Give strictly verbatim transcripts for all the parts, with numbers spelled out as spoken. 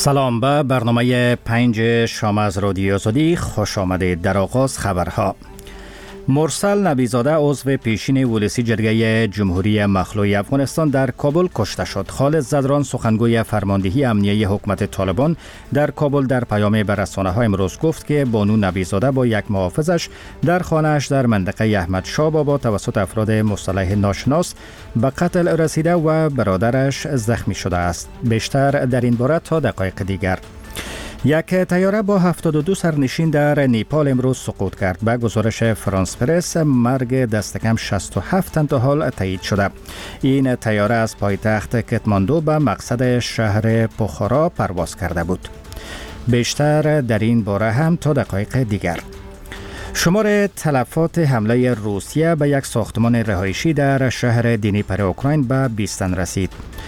سلام، به برنامه پنج شام از رادیو آزادی خوش آمدید. در آغاز خبرها. مرسل نبیزاده عضو پیشین ولسی جرگه جمهوری مخلوع افغانستان در کابل کشته شد. خالد زدران سخنگوی فرماندهی امنیه حکومت طالبان در کابل در پیام به رسانه‌ها امروز گفت که بانو نبیزاده با یک محافظش در خانه‌اش در منطقه احمد شاه بابا توسط افراد مسلح ناشناس به قتل رسیده و برادرش زخمی شده است. بیشتر در این باره تا دقایق دیگر. یک طیاره با هفتاد و دو سرنشین در نیپال امروز سقوط کرد. به گزارش فرانس پرس مرگ دست کم شصت و هفت تن تا حال تایید شده. این طیاره از پایتخت کتماندو به مقصد شهر پوخارا پرواز کرده بود. بیشتر در این باره هم تا دقایق دیگر. شمار تلفات حمله روسیه به یک ساختمان رهایشی در شهر دنیپر اوکراین به بیست تن رسید.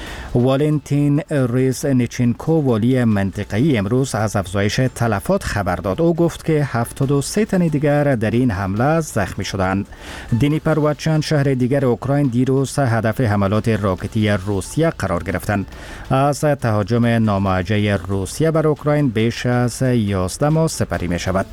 والنتین ریزنیچنکو والی منطقه‌ای امروز از افزایش تلفات خبر داد. او گفت که هفتاد و سه تن دیگر در این حمله زخمی شدند. دنیپر و چند شهر دیگر اوکراین دیروز هدف حملات راکتی روسیه قرار گرفتند. از تهاجم ناموجه روسیه بر اوکراین بیش از یازده ماه سپری می شود.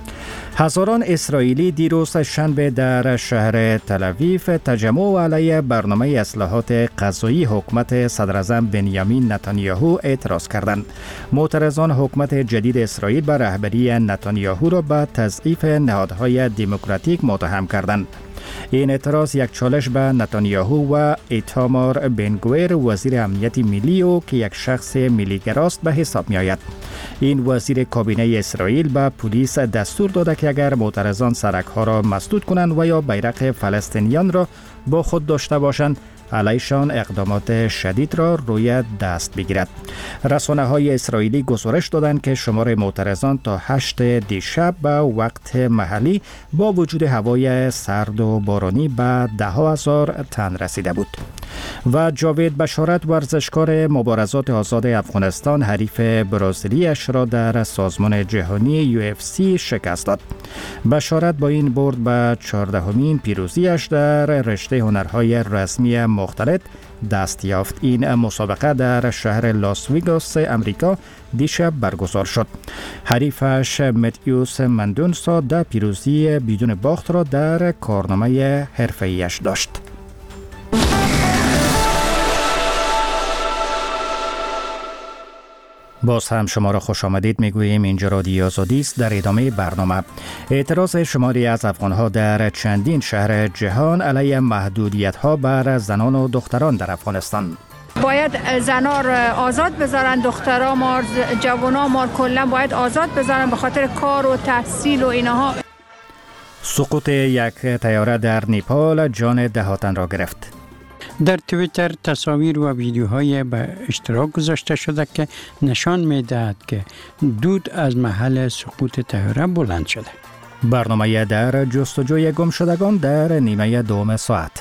هزاران اسرائیلی دیروز شنبه در شهر تل‌آویو تجمع علیه برنامه اصلاحات غذایی حکومت صدراعظم بنیامین نتانیاهو اعتراض کردند. معترضان حکومت جدید اسرائیل به رهبری نتانیاهو را به تضعیف نهادهای دموکراتیک متهم کردند. این اعتراض یک چالش به نتانیاهو و ایتامار بنگویر وزیر امنیت ملی او که یک شخص ملیگراست به حساب می آید. این وزیر کابینه اسرائیل به پلیس دستور داده که اگر معترضان سرک‌ها را مسدود کنند و یا بیرق فلسطینیان را با خود داشته باشند علیشان اقدامات شدید را روی دست بگیرد. رسانه‌های اسرائیلی گزارش دادند که شمار معترضان تا هشت دیشب به وقت محلی با وجود هوای سرد و بارانی به ده ها هزار تن رسیده بود. و جاوید بشارت ورزشکار مبارزات آزاد افغانستان حریف برزیلی‌اش را در سازمان جهانی یو اف سی شکست داد. بشارت با این برد به چهاردهمین پیروزیش در رشته هنرهای رسمی مختلط دست یافت. این مسابقه در شهر لاس ویگاس امریکا دیشب برگزار شد. حریفش متیوس مندونسا در پیروزی بدون باخت را در کارنامه حرفه‌ایش داشت. باز هم شما را خوش آمدید میگوییم. اینجا رادیو آزادی است. در ادامه برنامه اعتراض شماری از افغانها در چندین شهر جهان علیه محدودیت‌ها بر زنان و دختران در افغانستان. باید زنا را آزاد بذارن، دخترها ما جوانا ما کلا باید آزاد بذارن به خاطر کار و تحصیل و اینها. سقوط یک طیاره در نیپال جان ده ها تن را گرفت. در توییتر تصاویر و ویدیوهای به اشتراک گذاشته شده که نشان می‌دهد که دود از محل سقوط طیاره بلند شده. برنامه در جستجوی گم شدگان در نیمه دوم ساعت.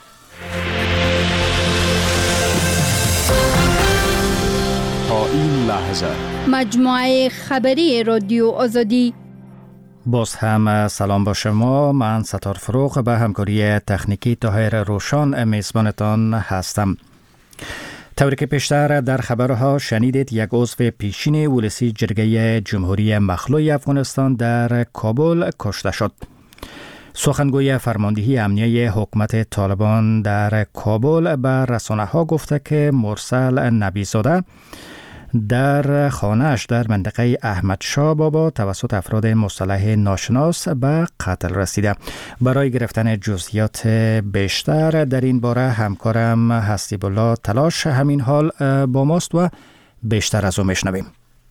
تا این لحظه مجموعه خبری رادیو آزادی. باز هم سلام با شما. من ستار فروغ به همکاری تکنیکی طاهر روشان میزبانتان هستم. طوری که پیشتر در خبرها شنیدید، یک عضو پیشین ولسی جرگه جمهوری مخلوع افغانستان در کابل کشته شد. سخنگوی فرماندهی امنیه حکومت طالبان در کابل به رسانه‌ها گفته که مرسل نبیزاده در خانه‌اش در منطقه احمد شاه بابا توسط افراد مسلح ناشناس به قتل رسیده. برای گرفتن جزئیات بیشتر در این باره همکارم حسیب الله تلاش همین حال با ماست و بیشتر از او میشنویم.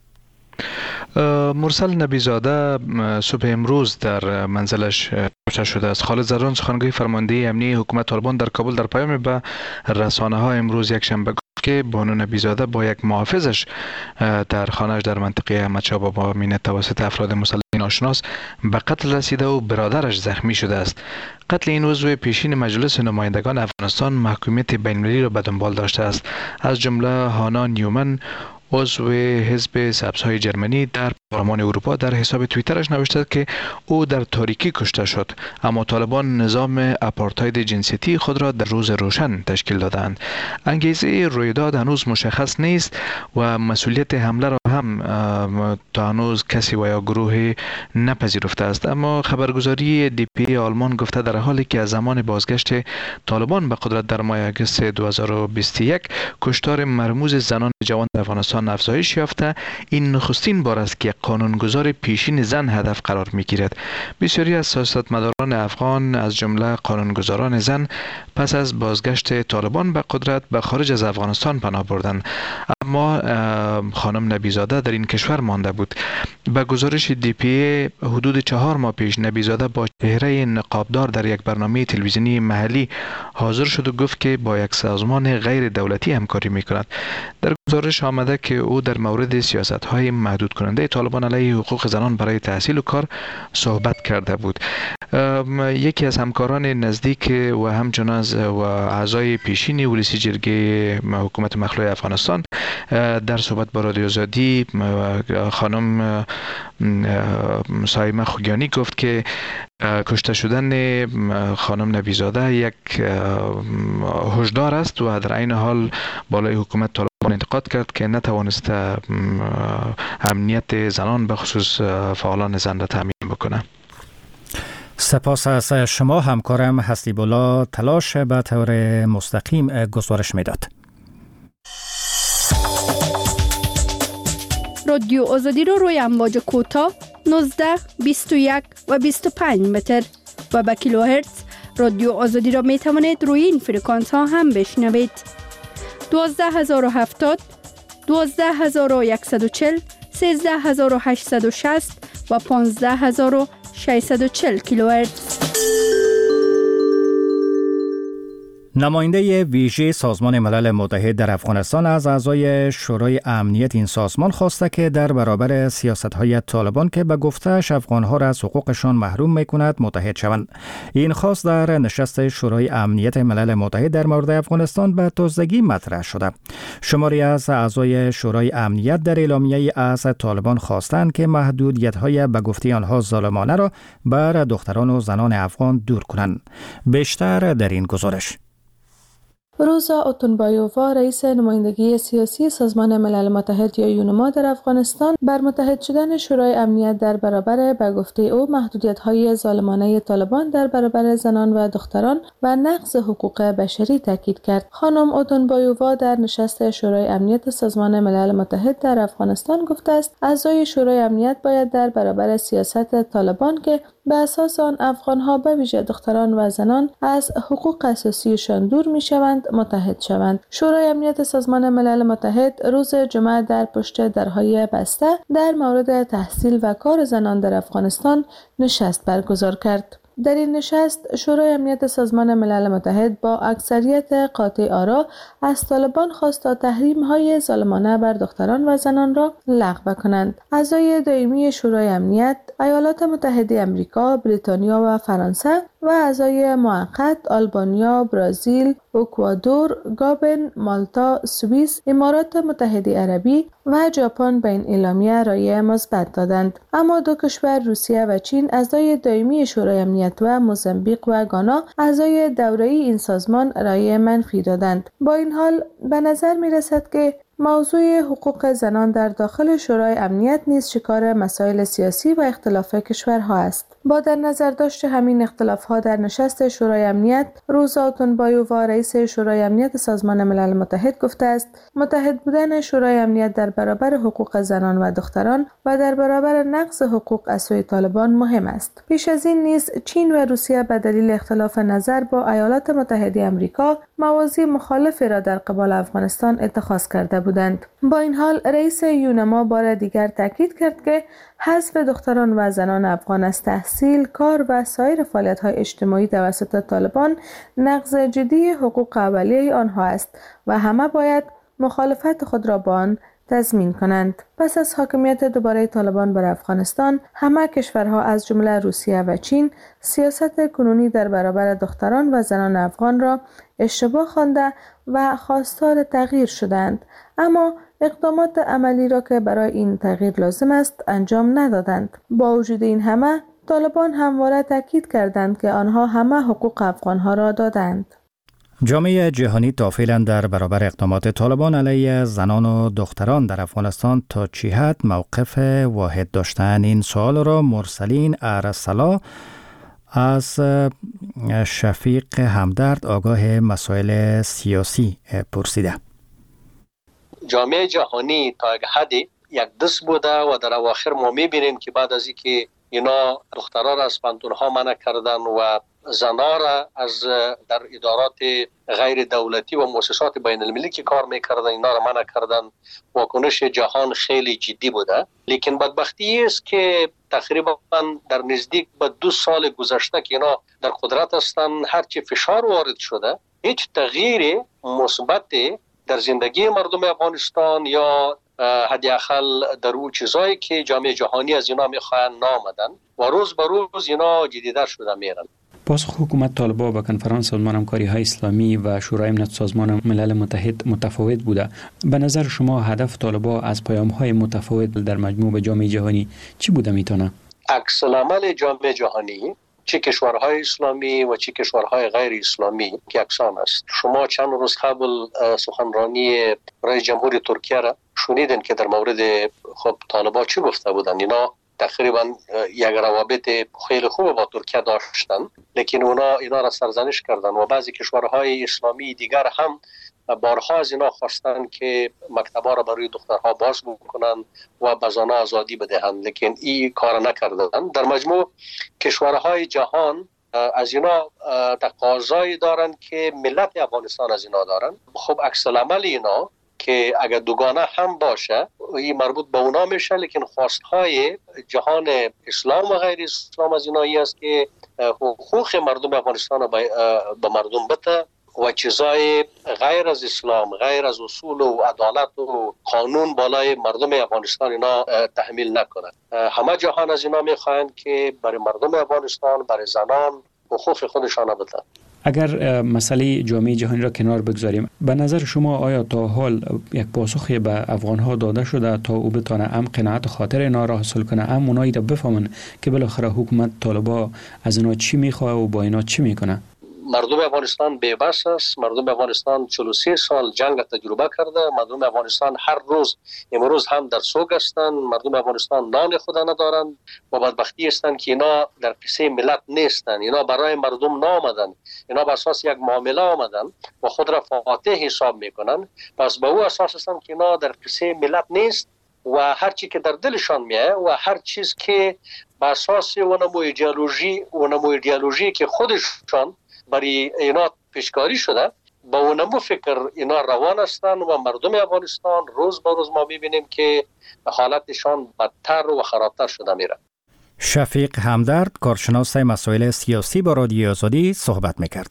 مرسل نبیزاده صبح امروز در منزلش کشته شده است. خالد زدران سخنگوی فرماندهی امنیه حکومت طالبان در کابل در پیام به رسانه‌ها امروز یک شنبه که بانو نبیزاده با یک محافظش در خانه‌اش در منطقه احمد شاه بابا مینه توسط افراد مسلح ناشناس به قتل رسیده و برادرش زخمی شده است. قتل این عضو پیشین مجلس نمایندگان افغانستان محکومیت بین‌المللی را به دنبال داشته است. از جمله هانا نیومن عضو حزب سبزهای جرمنی در پارلمان اروپا در حساب توییترش نوشته که او در تاریکی کشته شد، اما طالبان نظام آپارتاید جنسیتی خود را در روز روشن تشکیل دادند. انگیزه رویداد هنوز مشخص نیست و مسئولیت حمله را هم تا هنوز کسی و یا گروهی نپذیرفته است. اما خبرگزاری دی پی آلمان گفته در حالی که از زمان بازگشت طالبان به قدرت در ماه آگوست دو هزار و بیست و یک کشتار مرموز زنان جوان در افغانستان افزایش یافته، این نخستین بار است که قانونگذار پیشین زن هدف قرار میگیرد. بسیاری از سیاستمداران افغان از جمله قانونگذاران زن پس از بازگشت طالبان به قدرت به خارج از افغانستان پناه بردند، اما خانم نبیزاده در این کشور مانده بود. به گزارش دی پی حدود چهار ماه پیش نبیزاده با چهره نقابدار در یک برنامه تلویزیونی محلی حاضر شد و گفت که با یک سازمان غیر دولتی همکاری میکند. در گزارش آمده که او در مورد سیاست‌های محدود کننده طالبان علیه حقوق زنان برای تحصیل و کار صحبت کرده بود. یکی از همکاران نزدیک و همچنان و اعضای پیشین ولسی جرگه حکومت مخلوع افغانستان در صحبت با رادیو آزادی خانم سایمه خوگیانی گفت که کشته شدن خانم نبیزاده یک هشدار است و در عین حال بالای حکومت طالبان انتقاد کرد که نتوانسته امنیت زنان به خصوص فعالان زن را تامین بکنه. سپاس از شما همکارم حسیب الله تلاش به طور مستقیم گزارش میداد. رادیو آزادی رو روی امواج کوتاه نوزده، بیست و یک و بیست و پنج متر و به کیلوهرتز رادیو آزادی را می توانید روی این فرکانس ها هم بشنوید. دوازده هزار و هفتاد، دوازده هزار و صد و چهل، سیزده هزار و هشتصد و شصت و پانزده هزار و ششصد و چهل کیلوهرتز. نماینده ویژه سازمان ملل متحد در افغانستان از اعضای شورای امنیت این سازمان خواسته که در برابر سیاست‌های طالبان که به گفته‌اش افغان‌ها را از حقوقشان محروم می‌کند متحد شوند. این خواست در نشست شورای امنیت ملل متحد در مورد افغانستان به تازگی مطرح شده. شماری از اعضای شورای امنیت در اعلامیه از طالبان خواستند که محدودیت‌های به گفته آنها ظالمانه را بر دختران و زنان افغان دور کنند. بیشتر در این گزارش. روزا اوتونبایووا رئیس نمایندگی سیاسی سازمان ملل متحد یا یونما در افغانستان بر متحد شدن شورای امنیت در برابر به گفته او محدودیت‌های ظالمانه طالبان در برابر زنان و دختران و نقض حقوق بشری تاکید کرد. خانم اوتونبایووا در نشست شورای امنیت سازمان ملل متحد در افغانستان گفته است اعضای شورای امنیت باید در برابر سیاست طالبان که به اساس آن افغان‌ها به ویژه دختران و زنان از حقوق اساسیشان دور می‌شوند متحد شوند. شورای امنیت سازمان ملل متحد روز جمعه در پشت درهای بسته در مورد تحصیل و کار زنان در افغانستان نشست برگزار کرد. در این نشست شورای امنیت سازمان ملل متحد با اکثریت قاطع آرا از طالبان خواست تا تحریم‌های ظالمانه بر دختران و زنان را لغو کنند. اعضای دائمی شورای امنیت ایالات متحده آمریکا، بریتانیا و فرانسه و اعضای موقت آلبانیا، برزیل، اکوادور، گابن، مالتا، سوئیس، امارات متحده عربی و ژاپن به این اعلامیه رأی مثبت دادند. اما دو کشور روسیه و چین اعضای دائمی شورای امنیت و موزامبیق و گانا اعضای دوره‌ای این سازمان رأی منفی دادند. با این حال به نظر می رسد که موضوع حقوق زنان در داخل شورای امنیت نیز شکار مسائل سیاسی و اختلاف کشورها است. با در نظر داشت همین اختلاف‌ها در نشست شورای امنیت، روزا اوتونبایووا رئیس شورای امنیت سازمان ملل متحد گفته است متحد بودن شورای امنیت در برابر حقوق زنان و دختران و در برابر نقض حقوق از سوی طالبان مهم است. پیش از این نیز چین و روسیه به دلیل اختلاف نظر با ایالات متحده آمریکا مواضع مخالفی را در قبال افغانستان اتخاذ کرده بودند. با این حال رئیس یونما بار دیگر تاکید کرد که حذف دختران و زنان افغان از تحصیل، کار و سایر فعالیت‌های اجتماعی توسط طالبان نقض جدی حقوق اولیه آنها است و همه باید مخالفت خود را با آن تضمین کنند. پس از حاکمیت دوباره طالبان بر افغانستان، همه کشورها از جمله روسیه و چین سیاست کنونی در برابر دختران و زنان افغان را اشتباه خوانده و خواستار تغییر شدند، اما اقدامات عملی را که برای این تغییر لازم است انجام ندادند. با وجود این همه، طالبان همواره تاکید کردند که آنها همه حقوق افغانها را دادند. جامعه جهانی تا فعلا در برابر اقدامات طالبان علیه زنان و دختران در افغانستان تا چه حد موقف واحد داشتن؟ این سوال را مرسلین ارسلا از شفیق همدرد آگاه مسائل سیاسی پرسیده. جامعه جهانی تا یک حدی یک دست بوده و در اواخر ما میبینیم که بعد از اینکه اینا دخترها را از پانتونها منع کردن و زنها را از در ادارات غیر دولتی و مؤسسات بین المللی که کار میکردن اینا را منع کردن، واکنش جهان خیلی جدی بوده. لیکن بدبختی است که تقریبا در نزدیک به دو سال گذشته که اینا در قدرت هستن، هرچی فشار وارد شده هیچ تغییر مثبت در زندگی مردم افغانستان یا حداقل در اون چیزایی که جامعه جهانی از اینا میخواهند نامدن و روز به روز اینا جدیدتر شده میرن. پاسخ حکومت طالبان به کنفرانس سازمان همکاری های اسلامی و شورای امنیت سازمان ملل متحد متفاوت بوده. به نظر شما هدف طالبان از پیام های متفاوت در مجموع به جامعه جهانی چی بوده میتونه؟ عکس العمل جامعه جهانی چه کشورهای اسلامی و چه کشورهای غیر اسلامی که یکسان است. شما چند روز قبل سخنرانی رئیس جمهور ترکیه را شنیدن که در مورد خب طالبان چی گفته بودن. اینا تقریبا یک روابط خیلی خوب با ترکیه داشتن، لیکن اونا اینا را سرزنش کردن و بعضی کشورهای اسلامی دیگر هم بارها از اینا خواستن که مکتبا را برای دخترها باز بکنن و به زنها آزادی بدهند، لیکن این کار نکردن. در مجموع کشورهای جهان از اینا تقاضایی دارن که ملت افغانستان از اینا دارن. خب عکس العمل اینا که اگر دوگانه هم باشه این مربوط به اونا میشه، لیکن خواستهای جهان اسلام و غیر اسلام از اینایی است که حقوق مردم افغانستان را به مردم بده و چیزای غیر از اسلام، غیر از اصول و عدالت و قانون بالای مردم افغانستان اینا تحمیل نکنند. همه جهان از اینا میخواهند که برای مردم افغانستان، برای زنان حقوق خودشان بده. اگر مسئله جامعه جهانی را کنار بگذاریم، به نظر شما آیا تا حال یک پاسخی به افغانها داده شده تا او بتونه ام قناعت خاطر اینا را حاصل کنه، ام اونایی را بفهمن که بالاخره حکومت طالبان از اینا چی میخواه و با اینا چی میکنه؟ مردم افغانستان بی‌بس است. مردم افغانستان چهل و سه سال جنگ تجربه کرده. مردم افغانستان هر روز امروز هم در سوگ هستند. مردم افغانستان نان خود ندارند و بدبختی هستند که اینا در قصه ملت نیستند. اینا برای مردم نامدن، اینا بر اساس یک معامله آمدن و خود را فاتح حساب میکنن. پس به او اساس هستند که اینا در قصه ملت نیست و هر چی که در دلشان میاد و هر چیز که بر اساس اونمو ایدئولوژی اونمو ایدئولوژی که خودشان برای اینا پیشکاری شده با اونمو فکر اینا روان هستند و مردم افغانستان روز به روز ما میبینیم که حالتشان بدتر و خرابتر شده میره. شفیق همدرد، کارشناس مسائل سیاسی، با رادیو آزادی صحبت میکرد.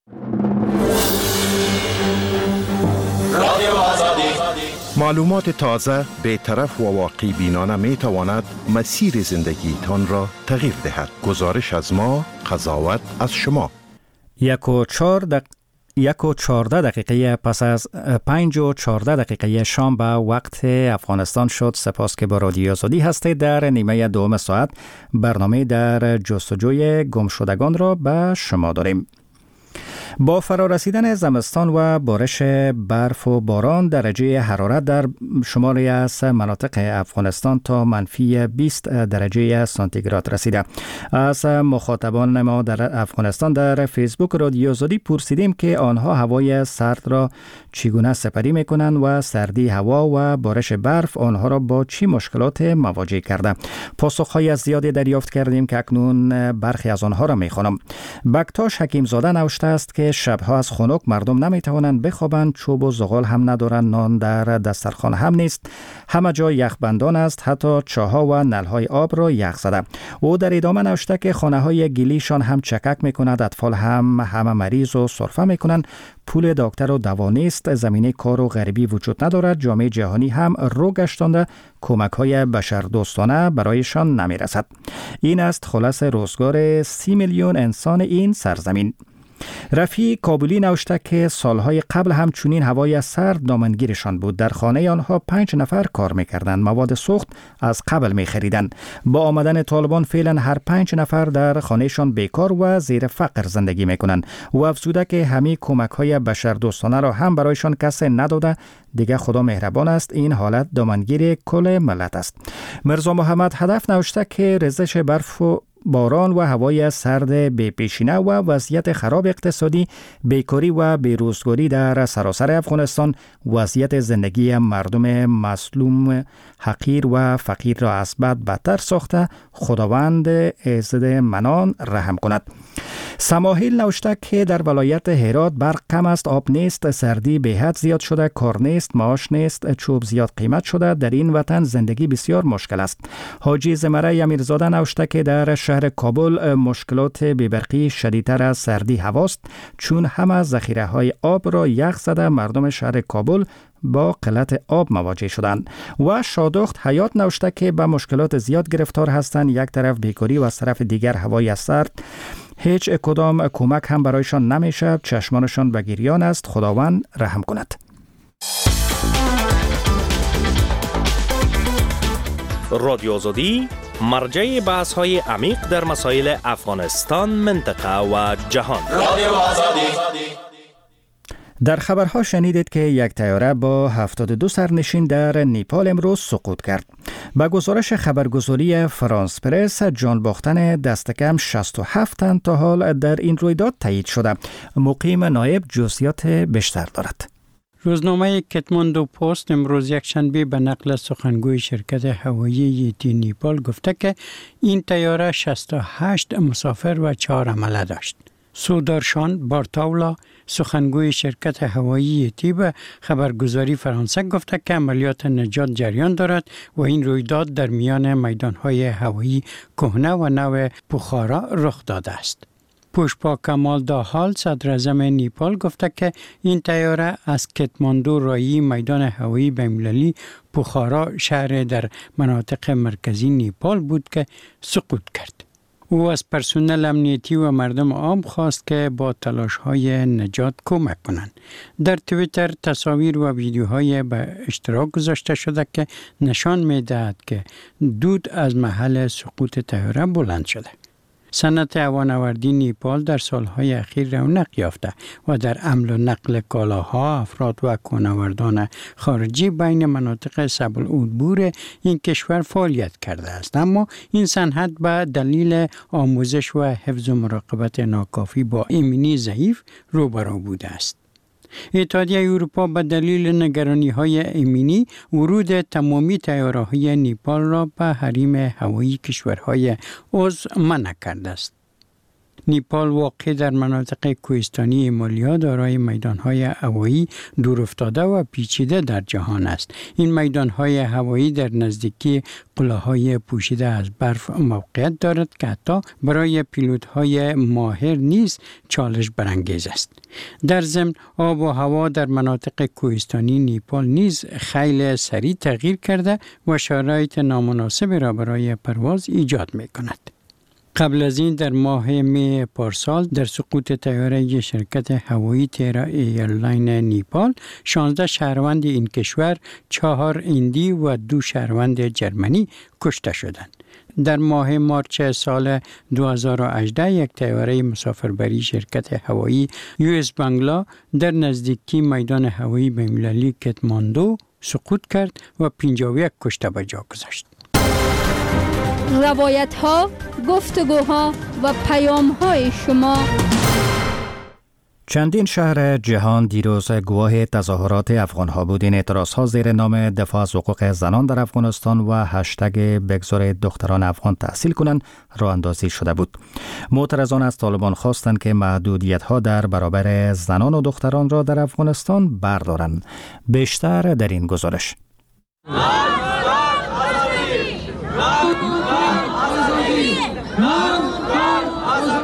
رادیو آزادی معلومات تازه، بی‌طرف و واقعی بینانه می تواند مسیر زندگی تان را تغییر دهد. گزارش از ما، قضاوت از شما. یک و چهار دق... یک و چهارده دقیقه پس از پنج و چهارده دقیقه شام به وقت افغانستان شد. سپاس که با رادیو آزادی هستید. در نیمه دوم ساعت برنامه در جستجوی گمشدگان را به شما داریم. با فرارسیدن زمستان و بارش برف و باران، درجه حرارت در شماری از مناطق افغانستان تا منفی بیست درجه سانتیگراد رسیده. از مخاطبان ما در افغانستان در فیسبوک رادیو آزادی پرسیدیم که آنها هوای سرد را چگونه سپری میکنند و سردی هوا و بارش برف آنها را با چی مشکلات مواجه کرده. پاسخهای زیادی دریافت کردیم که اکنون برخی از آنها را میخوانم. بکتاش حکیم زاده نوشته است که شبها از خنک مردم نمیتوانند بخوابند، چوب و زغال هم ندارند، نان در دسترخوان هم نیست، همه جا یخبندان است، حتی چاها و نلهای آب را یخ زده. او در ادامه نوشته که خانه های گلیشان هم چکک میکند، اطفال هم همه مریض و سرفه میکنند، پول دکتر و دوا نیست، زمینه کار و غریبی وجود ندارد، جامعه جهانی هم رو گشتانده کمک های بشردوستانه برایشان نمیرسد. این است خلاص روزگار سی میلیون انسان این سرزمین. رفیع کابلی نوشته که سالهای قبل همچنین هوای سرد دامنگیرشان بود. در خانه آنها پنج نفر کار میکردند. مواد سوخت از قبل میخریدند. با آمدن طالبان فعلا هر پنج نفر در خانهشان بیکار و زیر فقر زندگی میکنند. و افزوده که همه کمک های بشردوستانه را هم برایشان کسی نداده. دیگه خدا مهربان است. این حالت دامنگیر کل ملت است. مرزا محمد هدف نوشته که ریزش برف و باران و هوای سرد بی پیشینه و وضعیت خراب اقتصادی، بیکاری و بیروزگاری در سراسر افغانستان وضعیت زندگی مردم مظلوم، حقیر و فقیر را از بد بدتر ساخته. خداوند ایزد منان رحم کند. سماحیل نوشته که در ولایت هرات برق کم است، آب نیست، سردی به حد زیاد شده، کار نیست، معاش نیست، چوب زیاد قیمت شده. در این وطن زندگی بسیار مشکل است. حاجی زمره امیرزاده نوشته که در شهر کابل مشکلات بی‌برقی شدیدتر از سردی هواست، چون همه ذخیره های آب را یخ زده. مردم شهر کابل با قلت آب مواجه شدند. و شادخت حیات نوشته که به مشکلات زیاد گرفتار هستند. یک طرف بیکاری و از طرف دیگر هوای سرد. هیچ کدام کمک هم برایشان نمیشه. چشمانشان به گریان است. خداوند رحم کند. رادیو آزادی مرجع بحث های عمیق در مسائل افغانستان، منطقه و جهان. رادیو آزادی. در خبرها شنیدید که یک طیاره با هفتاد و دو سرنشین در نیپال امروز سقوط کرد. با گزارش خبرگزاری فرانس پرس، جان باختن دست کم شصت و هفت تن تا حال در این رویداد تایید شده. مقیم نایب جزئیات بیشتر دارد. روزنامه کتماندو پست امروز یک شنبه به نقل سخنگوی شرکت هوایی یتی نیپال گفته که این طیاره شصت و هشت مسافر و چهار عمله داشت. سودارشان بارتاولا سخنگوی شرکت هوایی یتی به خبرگزاری فرانسه گفته که عملیات نجات جریان دارد و این رویداد در میان میدانهای هوایی کهنه و نو بخارا رخ داده است. پوشپا کمال داحال صدر اعظم نیپال گفته که این طیاره از کتماندو رایی میدان هوایی بین‌المللی بخارا شهر در مناطق مرکزی نیپال بود که سقوط کرد. او از پرسنل امنیتی و مردم عام خواست که با تلاش‌های نجات کمک کنند. در توییتر تصاویر و ویدیوهای به اشتراک گذاشته شده که نشان می‌دهد که دود از محل سقوط طیاره بلند شده. صنعت هوانوردی نیپال در سالهای اخیر رونق یافته و در حمل و نقل کالاها، افراد و کوهنوردان خارجی بین مناطق سبل‌العبور این کشور فعالیت کرده است. اما این صنعت به دلیل آموزش و حفظ و مراقبت ناکافی با ایمنی ضعیف روبرو بوده است. اتحادیه اروپا به دلیل نگرانی‌های ایمنی ورود تمامی طیاره‌های نیپال را به حریم هوایی کشورهای عضو منع کرده است. نیپال واقع در مناطق کوهستانی هیمالیا دارای میدان‌های هوایی دورافتاده و پیچیده در جهان است. این میدان‌های هوایی در نزدیکی قله‌های پوشیده از برف موقعیت دارد که حتی برای پیلوت‌های ماهر نیز چالش برانگیز است. در ضمن آب و هوا در مناطق کوهستانی نیپال نیز خیلی سریع تغییر کرده و شرایط نامناسبی را برای پرواز ایجاد می‌کند. قبل از این در ماه می پارسال در سقوط طیاره شرکت هوایی تیرا ایرلاین نیپال شانزده شهروند این کشور، چهار هندی و دو شهروند جرمنی کشته شدند. در ماه مارچ سال دو هزار و هجده یک طیاره مسافربری شرکت هوایی یو اس بنگلا در نزدیکی میدان هوایی بین‌المللی کتماندو سقوط کرد و پنجاه و یک کشته به جا گذاشت. روایت ها، گفتگوها و پیام های شما. چندین شهر جهان دیروز گواه تظاهرات افغان ها بود. این اعتراض ها زیر نام دفاع از حقوق زنان در افغانستان و هشتگ بگذار دختران افغان تحصیل کنند راه اندازی شده بود. معترضان از طالبان خواستند که محدودیت ها در برابر زنان و دختران را در افغانستان بردارند. بیشتر در این گزارش.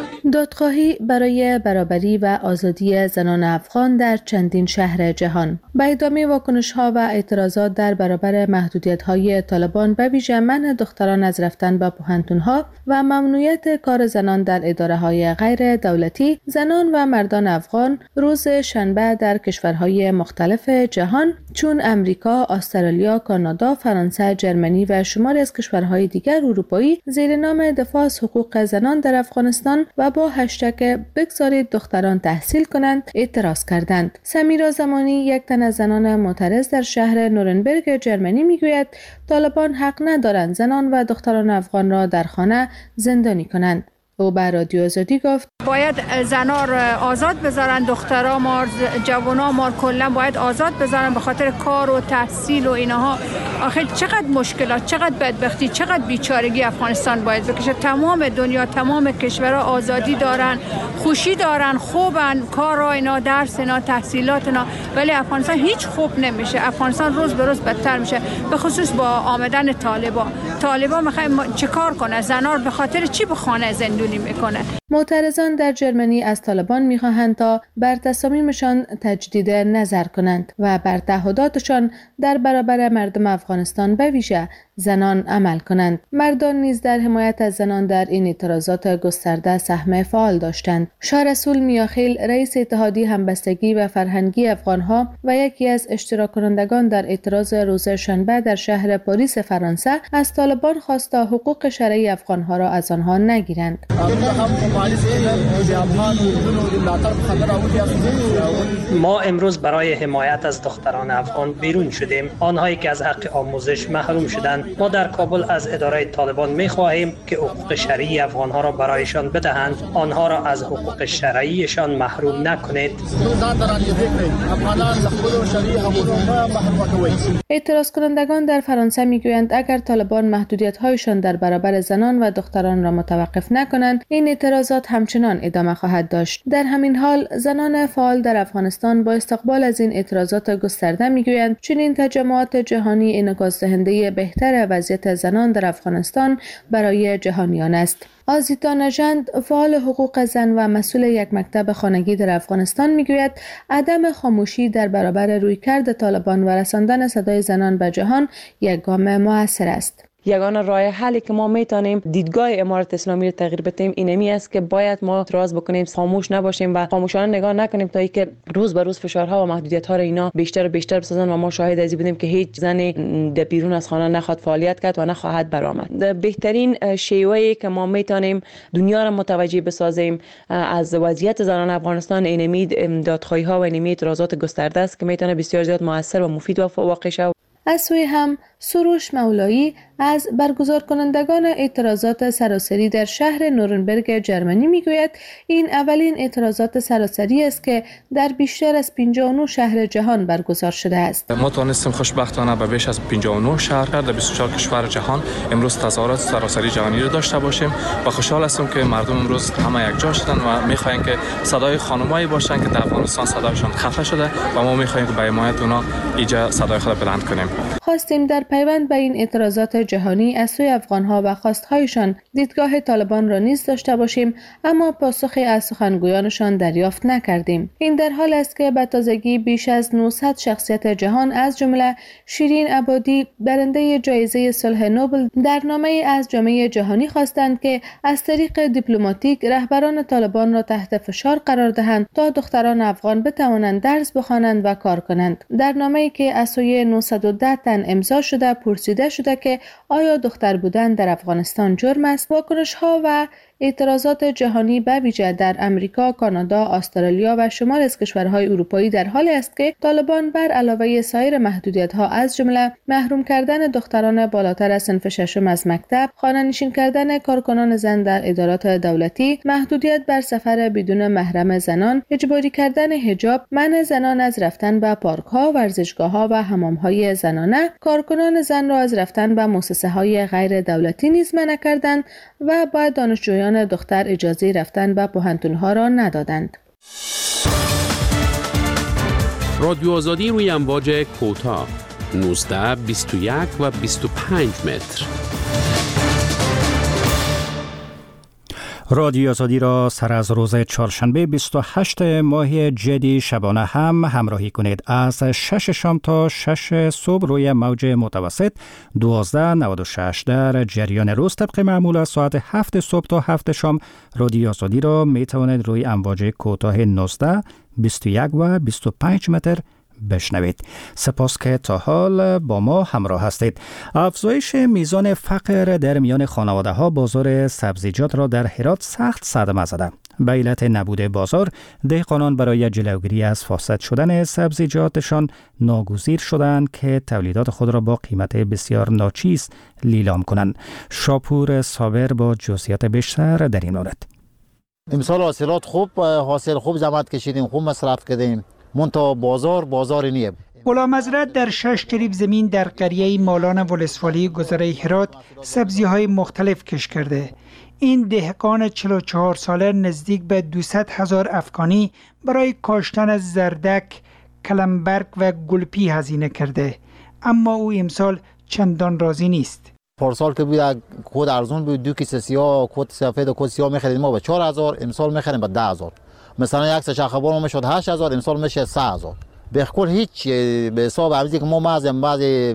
دادخواهی برای برابری و آزادی زنان افغان در چندین شهر جهان. به ادامه واکنش‌ها و اعتراضات در برابر محدودیت‌های طالبان به ویژه منع دختران از رفتن به پوهنتون‌ها و ممنوعیت کار زنان در اداره‌های غیر دولتی، زنان و مردان افغان روز شنبه در کشورهای مختلف جهان چون امریکا، استرالیا، کانادا، فرانسه، جرمنی و شماری از کشورهای دیگر اروپایی زیر نام دفاع از حقوق زنان در افغانستان و با هشتگ بگذارید دختران تحصیل کنند اعتراض کردند. سمیرا زمانی، یک تن از زنان معترض در شهر نورنبرگ جرمنی میگوید طالبان حق ندارند زنان و دختران افغان را در خانه زندانی کنند. او به رادیو آزادی گفت باید زنا را آزاد بذارن، دخترها ما، جوانا ما کلا باید آزاد بذارن به خاطر کار و تحصیل و اینها. آخه چقدر مشکلات، چقدر بدبختی، چقدر بیچارگی افغانستان باید بکشه. تمام دنیا، تمام کشورها آزادی دارن، خوشی دارن، خوبن، کار اینا، درس اینا، تحصیلات اینا، ولی افغانستان هیچ خوب نمیشه. افغانستان روز به روز بدتر میشه، به خصوص با آمدن طالبان. طالبان میخواد چیکار کنه؟ زنا به خاطر چی به خانه زندانی میکنه؟ معترضان در جرمنی از طالبان میخواهند تا بر تصامیمشان تجدید نظر کنند و بر تعهداتشان در برابر مردم افغانستان به ویژه زنان عمل کنند. مردان نیز در حمایت از زنان در این اعتراضات گسترده سهم فعال داشتند. شاه رسول میاخیل، رئیس اتحادیه همبستگی و فرهنگی افغانها و یکی از اشتراک کنندگان در اعتراض روز شنبه در شهر پاریس فرانسه، از طالبان خواست تا حقوق شرعی افغانها را از آنها نگیرند. ما امروز برای حمایت از دختران افغان بیرون شدیم، آنهایی که از حق آموزش محروم شدند. ما در کابل از اداره طالبان می خواهیم که حقوق شرعی افغانها را برایشان بدهند، آنها را از حقوق شرعیشان محروم نکنید. اعتراض کنندگان در فرانسه میگویند اگر طالبان محدودیت‌هایشان در برابر زنان و دختران را متوقف نکنند، این اعتراضات همچنان ادامه خواهد داشت. در همین حال زنان فعال در افغانستان با استقبال از این اعتراضات گسترده میگویند چنین تجمعات جهانی انعکاس دهنده بهتر وضعیت زنان در افغانستان برای جهانیان است. آزیتا نژند، فعال حقوق زن و مسئول یک مکتب خانگی در افغانستان میگوید عدم خاموشی در برابر رویکرد طالبان و رساندن صدای زنان به جهان یک گام موثر است. یگانه راه حلی که ما میتونیم دیدگاه امارت اسلامی رو تغییر بدیم اینمی است که باید ما اعتراض بکنیم، خاموش نباشیم و خاموشانه نگاه نکنیم تا اینکه روز به روز فشارها و محدودیت‌ها رو اینا بیشتر و بیشتر بسازن و ما شاهد از این بودیم که هیچ زنی در بیرون از خانه نخواد فعالیت کرد و نخواهد برآمد. بهترین شیوهی که ما میتونیم دنیا رو متوجه بسازیم از وضعیت زنان افغانستان اینمی دادخواهی‌ها و اینمی اعتراضات گسترده است که میتونه بسیار زیاد موثر و مفید و واقع شود. از سوی هم سروش مولایی از برگزار کنندگان اعتراضات سراسری در شهر نورنبرگ جرمنی میگوید این اولین اعتراضات سراسری است که در بیشتر از پنجاه و نه شهر جهان برگزار شده است. ما توانستیم خوشبختانه به بیش از پنجاه و نه شهر در بیست و چهار کشور جهان امروز تظاهرات سراسری جهانی را داشته باشیم و خوشحال هستیم که مردم امروز همه یک جا شدن و میخواهیم که صدای خانمایی باشن که در افغانستان صدایشان خفه شده و ما میخواهیم که به حمایت اونا اینجا صدای خود بلند کنیم. خواستیم در پیوند به این اعتراضات جهانی از سوی افغانها و خواستهایشان دیدگاه طالبان را نیز داشته باشیم، اما پاسخی از سخنگویانشان دریافت نکردیم. این در حال است که به تازگی بیش از نهصد شخصیت جهان از جمله شیرین عبادی برنده جایزه صلح نوبل در نامه از جامعه جهانی خواستند که از طریق دیپلماتیک رهبران طالبان را تحت فشار قرار دهند تا دختران افغان بتوانند درس بخوانند و کار کنند. در نامه‌ای که از سوی نهصد و ده تن امضا شده پرسیده شده که آیا دختر بودن در افغانستان جرم است؟ واکنش‌ها و اعتراضات جهانی به ویژه در امریکا، کانادا، استرالیا و شمال از کشورهای اروپایی در حالی است که طالبان بر علاوه سایر محدودیت‌ها از جمله محروم کردن دختران بالاتر از صنف ششم از مکتب، خانه‌نشین کردن کارکنان زن در ادارات دولتی، محدودیت بر سفر بدون محرم زنان، اجباری کردن حجاب، منع زنان از رفتن به پارک‌ها، ورزشگاه‌ها و حمام‌های زنانه، کارکنان زن را از رفتن به مؤسسه‌های غیر دولتی نیز منع کردند و باید دانشجویان دختر اجازه رفتن به پوهنتون‌ها را ندادند. رادیو آزادی روی امواج کوتاه نوزده، بیست و یک و بیست و پنج متر. رادیو آزادی را سر از روز چهارشنبه بیست و هشتم ماه جدی شبانه هم همراهی کنید. از شش شام تا شش صبح روی موج متوسط دوازده نود و شش در جریان روز طبق معمول از ساعت هفت صبح تا هفت شام رادیو آزادی را می توانید روی امواج کوتاه نوزده، بیست و یک و بیست و پنج متر بشنوید. سپاس که تا حال با ما همراه هستید. افزایش میزان فقر در میان خانواده ها بازار سبزیجات را در هرات سخت صدمه زده. به علت نبود بازار، دهقانان برای جلوگیری از فاسد شدن سبزیجاتشان ناگزیر شدند که تولیدات خود را با قیمت بسیار ناچیز لیلام کنند. شاپور صابر با جزئیات بیشتر در این مورد. امسال حاصلات خوب حاصل خوب زحمت کشیدیم، خوب مصرف کردیم. منتها بازار بازار نیه. غلام حضرت در شش تریب زمین در قریه مالان ولسوالی گذره هرات سبزی های مختلف کش کرده. این دهقان چهل و چهار ساله نزدیک به دویست هزار افغانی برای کاشتن زردک، کلمبرگ و گلپی هزینه کرده، اما او امسال چندان راضی نیست. پارسال که بود کود ارزون بود، دو کیسه سیاه کود سفید و کود سیاه می‌خریدیم ما به چهار هزار، امسال می‌خریم به ده هزار. مثلا یک سه خبر میشد هشت هزار، امسال میشه سه هزار. به کل هیچ به حساب عوضی که ما مازم بعضی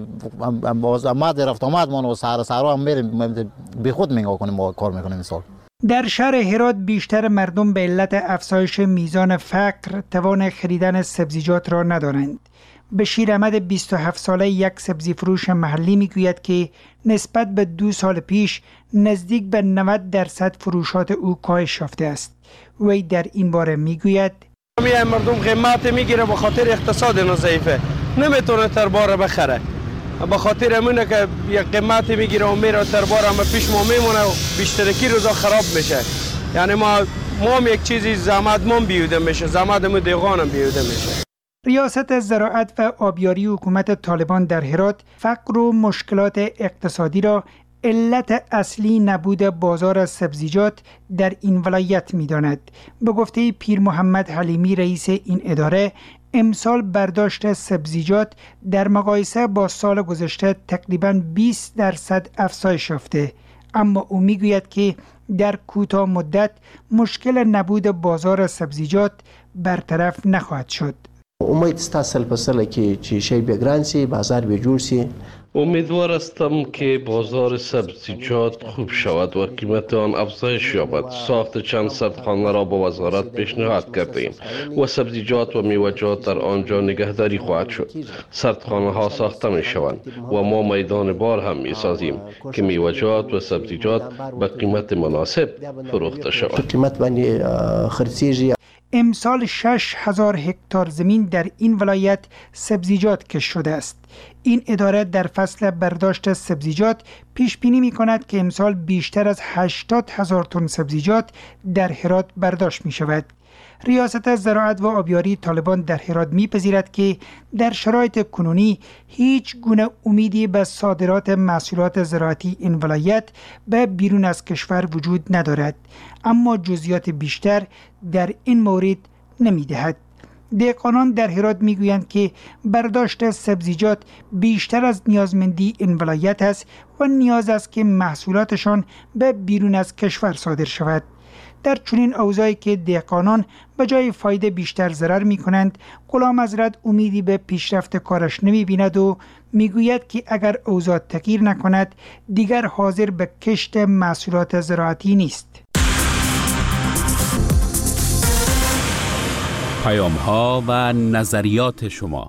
آمد رفت آمد ما و سر سر هم میریم به خود میگا کنیم و کار میکنیم امسال. در شهر هرات بیشتر مردم به علت افزایش میزان فقر توان خریدن سبزیجات را ندارند. بشیر احمد بیست و هفت ساله یک سبزی فروش محلی میگوید که نسبت به دو سال پیش نزدیک به نود درصد فروشات او کاهش یافته است. وی در این باره میگوید میای مردم قیمت میگیره به خاطر اقتصاد ضعیفه، نمیتونه تربار بخره، به خاطر همونه که یک قیمت میگیره و میره تربار هم پیش ما میمونه و بیشترکی روزا خراب میشه. یعنی ما ما هم یک چیزی زحمت ما بیوده میشه، زحمت ما دیگان هم بیوده میشه. ریاست زراعت و آبیاری حکومت طالبان در هرات فقر و مشکلات اقتصادی را علت اصلی نبود بازار سبزیجات در این ولایت می‌داند. به گفته پیر محمد حلیمی رئیس این اداره، امسال برداشت سبزیجات در مقایسه با سال گذشته تقریباً بیست درصد افزایش یافته، اما او میگوید که در کوتاه مدت مشکل نبود بازار سبزیجات برطرف نخواهد شد. امید است سال په سال کې چې شی به ګران سي، بازار به جوړ سي. امیدوار هستم که بازار سبزیجات خوب شود و قیمت آن افزایش یابد. ساخت چند صدخانه را با وزارت پیشنهاد کردیم و سبزیجات و میوه‌جات در آنجا نگهداری خواهد شد. صدخانه ها ساخته می شوند و ما میدان بار هم می سازیم که میوه‌جات و سبزیجات به قیمت مناسب فروخته شود. قیمت باندې خرڅیږي. امسال شش هزار هکتار زمین در این ولایت سبزیجات کش شده است. این اداره در فصل برداشت سبزیجات پیش بینی می کند که امسال بیشتر از هشتاد هزار تن سبزیجات در هرات برداشت می شود. ریاست زراعت و آبیاری طالبان در هرات می‌پذیرد که در شرایط کنونی هیچ گونه امیدی به صادرات محصولات زراعتی این ولایت به بیرون از کشور وجود ندارد، اما جزئیات بیشتر در این مورد نمی‌دهد. دهقانان در هرات میگویند که برداشت سبزیجات بیشتر از نیازمندی این ولایت است و نیاز است که محصولاتشان به بیرون از کشور صادر شود. در چنین اوضاعی که دهقانان به جای فایده بیشتر ضرر می کنند، غلام حضرت امیدی به پیشرفت کارش نمی بیند و می گوید که اگر اوضاع تغییر نکند دیگر حاضر به کشت محصولات زراعتی نیست. پیام ها و نظریات شما.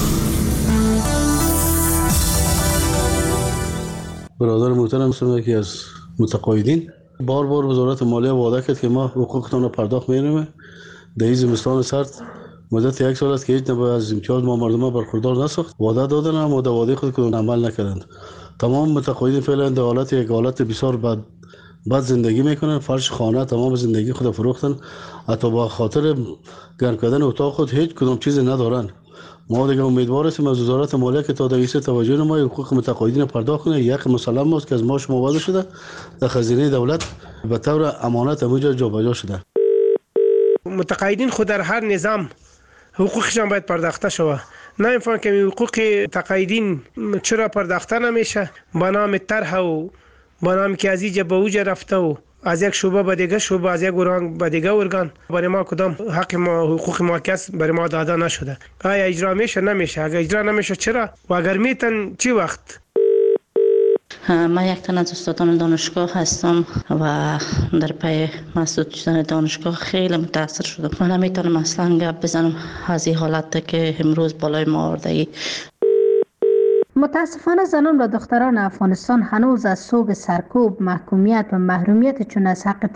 برادر محترم هستم، یکی از متقاعدین. بار بار وزارت مالیه وعده کرد که ما حقوقتان را پرداخت می‌کنیم. در این زمستان سرد مدت یک سال است که هیچ نوع از امتیاز ما مردم برخوردار نساخت. وعده دادن اما در وعده خود کدام عمل نکردند. تمام متقاعدین فعلا در حالت یک حالت بسیار بد بد زندگی میکنن. فرش خانه تمام زندگی خود فروختن، حتی با خاطر گرم کردن اتاق خود هیچ کدام چیز ندارن. ما دیگه امیدوار هستیم از وزارت مالیه که تا دیگه توجه ما حقوق متقاعدین پرداخت کنه. یک مسلم است که از ماش مواظب شده در خزینه دولت به طور امانت همونجا جابجا شده. متقاعدین خود در هر نظام حقوقشان باید پرداخته شود. نه اینفان که حقوق تقاعدین چرا پرداخته نمیشه؟ با نام طرح و با نام که از اینجا به اوجا رفته و از یک شعبه به دیگه شعبه، از یک ارگان به دیگه ارگان برای ما کدام حق ما حقوق ما کس برای ما داده نشده. آیا اجرا میشه؟ نمیشه. اگر اجرا نمیشه چرا؟ و اگر میتن چی وقت؟ من یک تن از استادان دانشگاه هستم و در پی مسدود شدن دانشگاه خیلی متاثر شدم. من نمیتونم اصلا گپ بزنم از این حالت که امروز بالای ما آورده ای. متاسفانه زنان و دختران افغانستان هنوز از سوگ سرکوب، محکومیت و محرومیت چون از حق